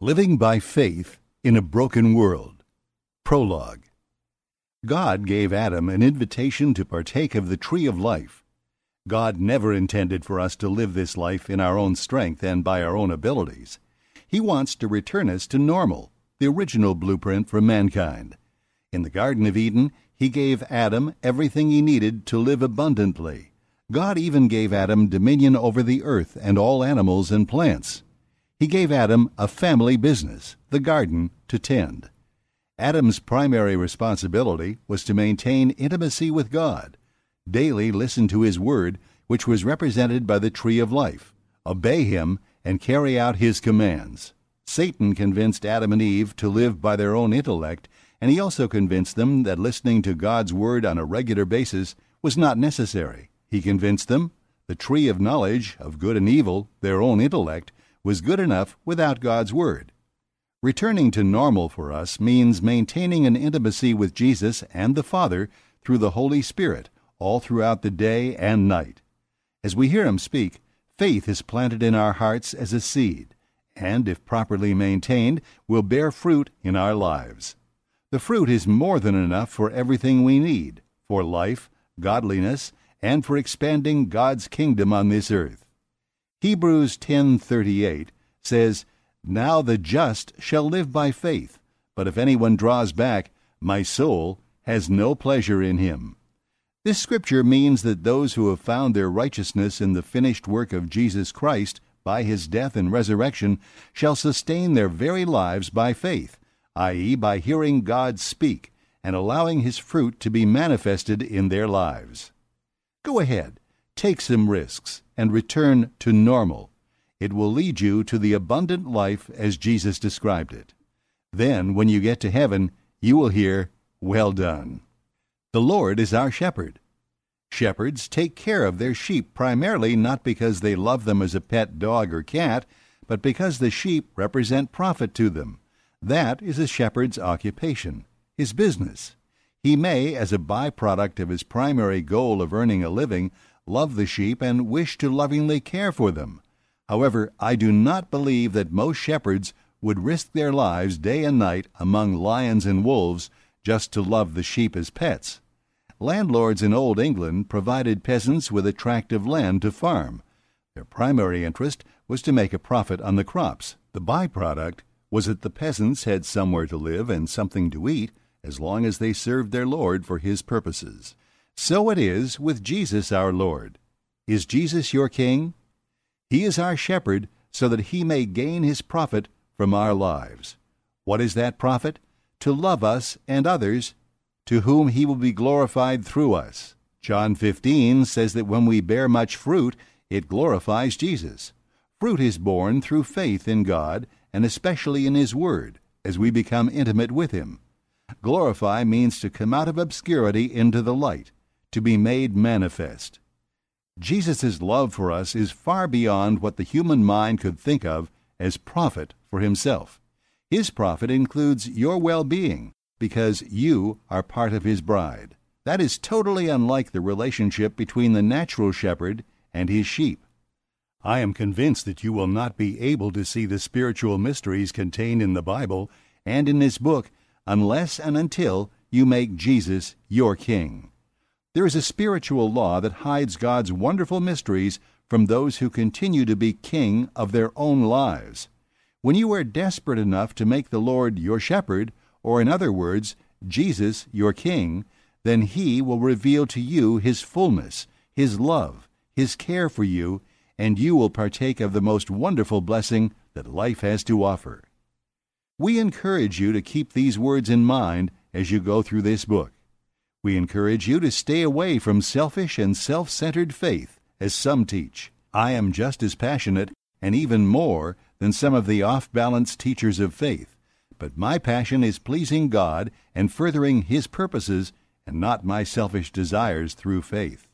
Living by Faith in a Broken World. Prologue. God gave Adam an invitation to partake of the tree of life. God never intended for us to live this life in our own strength and by our own abilities. He wants to return us to normal, the original blueprint for mankind. In the Garden of Eden, He gave Adam everything he needed to live abundantly. God even gave Adam dominion over the earth and all animals and plants. He gave Adam a family business, the garden, to tend. Adam's primary responsibility was to maintain intimacy with God, daily listen to His word, which was represented by the tree of life, obey Him, and carry out His commands. Satan convinced Adam and Eve to live by their own intellect, and he also convinced them that listening to God's word on a regular basis was not necessary. He convinced them the tree of knowledge of good and evil, their own intellect, was good enough without God's word. Returning to normal for us means maintaining an intimacy with Jesus and the Father through the Holy Spirit all throughout the day and night. As we hear Him speak, faith is planted in our hearts as a seed, and if properly maintained, will bear fruit in our lives. The fruit is more than enough for everything we need, for life, godliness, and for expanding God's kingdom on this earth. Hebrews 10:38 says, "Now the just shall live by faith, but if anyone draws back, my soul has no pleasure in him." This scripture means that those who have found their righteousness in the finished work of Jesus Christ by His death and resurrection shall sustain their very lives by faith, i.e., by hearing God speak and allowing His fruit to be manifested in their lives. Go ahead, take some risks, and return to normal. It will lead you to the abundant life as Jesus described it. Then, when you get to heaven, you will hear, "Well done." The Lord is our shepherd. Shepherds take care of their sheep primarily not because they love them as a pet dog or cat, but because the sheep represent profit to them. That is a shepherd's occupation, his business. He may, as a byproduct of his primary goal of earning a living, love the sheep and wish to lovingly care for them. However, I do not believe that most shepherds would risk their lives day and night among lions and wolves just to love the sheep as pets. Landlords in Old England provided peasants with a tract of land to farm. Their primary interest was to make a profit on the crops. The byproduct was that the peasants had somewhere to live and something to eat as long as they served their Lord for His purposes. So it is with Jesus our Lord. Is Jesus your King? He is our shepherd so that He may gain His profit from our lives. What is that profit? To love us and others, to whom He will be glorified through us. John 15 says that when we bear much fruit, it glorifies Jesus. Fruit is born through faith in God and especially in His Word, as we become intimate with Him. Glorify means to come out of obscurity into the light, to be made manifest. Jesus' love for us is far beyond what the human mind could think of as profit for Himself. His profit includes your well-being, because you are part of His bride. That is totally unlike the relationship between the natural shepherd and his sheep. I am convinced that you will not be able to see the spiritual mysteries contained in the Bible and in this book unless and until you make Jesus your King. There is a spiritual law that hides God's wonderful mysteries from those who continue to be king of their own lives. When you are desperate enough to make the Lord your shepherd, or in other words, Jesus your King, then He will reveal to you His fullness, His love, His care for you, and you will partake of the most wonderful blessing that life has to offer. We encourage you to keep these words in mind as you go through this book. We encourage you to stay away from selfish and self-centered faith, as some teach. I am just as passionate, and even more, than some of the off-balance teachers of faith, but my passion is pleasing God and furthering His purposes and not my selfish desires through faith.